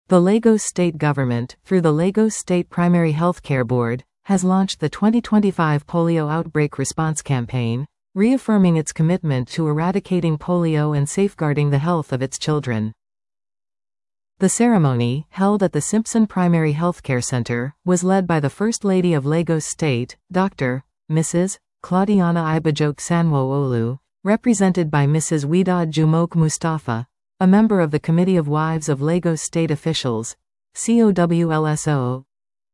The Lagos State Government, through the Lagos State Primary Healthcare Board, has launched the 2025 Polio Outbreak Response Campaign, reaffirming its commitment to eradicating polio and safeguarding the health of its children. The ceremony, held at the Simpson Primary Healthcare Center, was led by the First Lady of Lagos State, Dr. Mrs. Claudiana Ibejoke Sanwo-Olu, represented by Mrs. Widad Jumoke Mustafa, a member of the Committee of Wives of Lagos State Officials, COWLSO.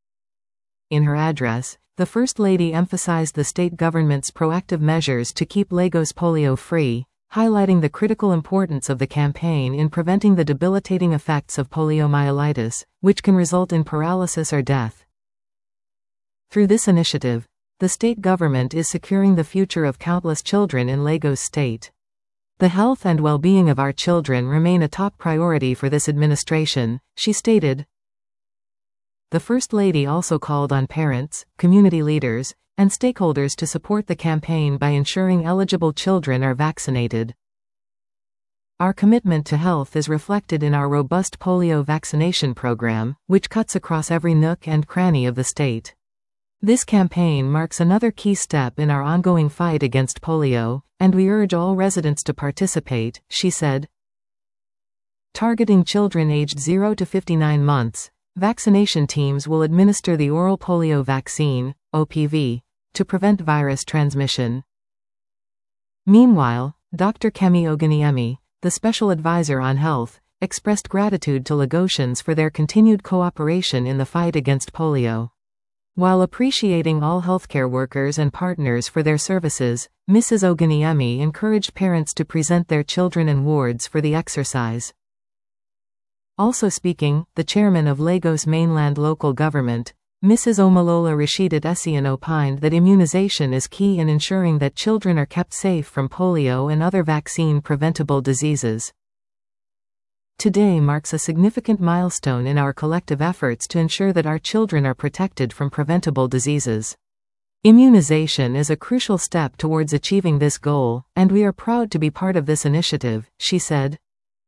In her address, the First Lady emphasized the state government's proactive measures to keep Lagos polio-free, highlighting the critical importance of the campaign in preventing the debilitating effects of poliomyelitis, which can result in paralysis or death. Through this initiative, the state government is securing the future of countless children in Lagos State. The health and well-being of our children remain a top priority for this administration, she stated. The First Lady also called on parents, community leaders, and stakeholders to support the campaign by ensuring eligible children are vaccinated. Our commitment to health is reflected in our robust polio vaccination program, which cuts across every nook and cranny of the state. This campaign marks another key step in our ongoing fight against polio, and we urge all residents to participate, she said. Targeting children aged 0 to 59 months, vaccination teams will administer the oral polio vaccine, OPV, to prevent virus transmission. Meanwhile, Dr. Kemi Oguniemi, the Special Advisor on Health, expressed gratitude to Lagosians for their continued cooperation in the fight against polio. While appreciating all healthcare workers and partners for their services, Mrs. Oguniemi encouraged parents to present their children and wards for the exercise. Also speaking, the chairman of Lagos Mainland Local Government, Mrs. Omolola Rasheedat Essien opined that immunization is key in ensuring that children are kept safe from polio and other vaccine-preventable diseases. Today marks a significant milestone in our collective efforts to ensure that our children are protected from preventable diseases. Immunization is a crucial step towards achieving this goal, and we are proud to be part of this initiative, she said.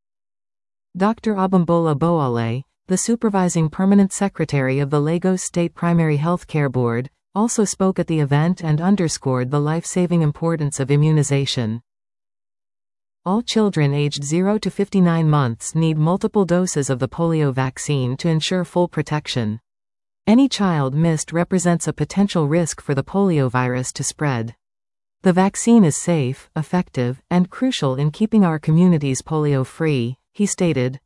Dr. Abimbola Boale, the supervising permanent secretary of the Lagos State Primary Healthcare Board, also spoke at the event and underscored the life-saving importance of immunization. All children aged 0 to 59 months need multiple doses of the polio vaccine to ensure full protection. Any child missed represents a potential risk for the poliovirus to spread. The vaccine is safe, effective, and crucial in keeping our communities polio-free, he stated.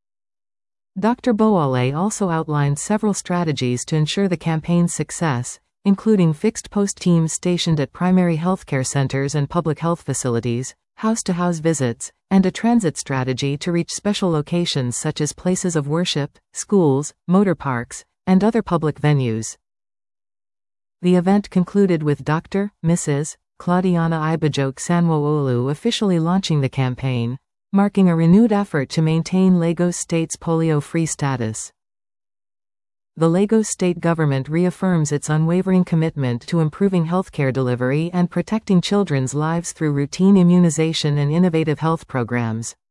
Dr. Boale also outlined several strategies to ensure the campaign's success, including fixed-post teams stationed at primary healthcare centers and public health facilities, house-to-house visits, and a transit strategy to reach special locations such as places of worship, schools, motor parks, and other public venues. The event concluded with Dr. Mrs. Claudiana Ibejoke Sanwo-Olu officially launching the campaign, marking a renewed effort to maintain Lagos State's polio-free status. The Lagos State Government reaffirms its unwavering commitment to improving healthcare delivery and protecting children's lives through routine immunization and innovative health programs.